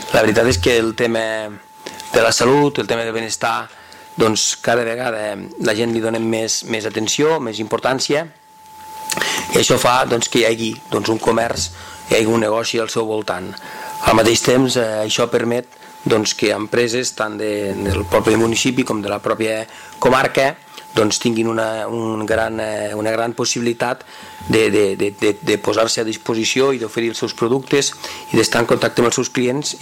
La veritat és que el tema de la salut, el tema del benestar, doncs cada vegada la gent li donem més atenció, més importància, i això fa que hi hagi un comerç, hi hagi un negoci al seu voltant. Al mateix temps, això permet que empreses tant del propi municipi com de la pròpia comarca tinguin una gran possibilitat de posar-se a disposició i d'oferir els seus productes i d'estar en contacte amb els seus clients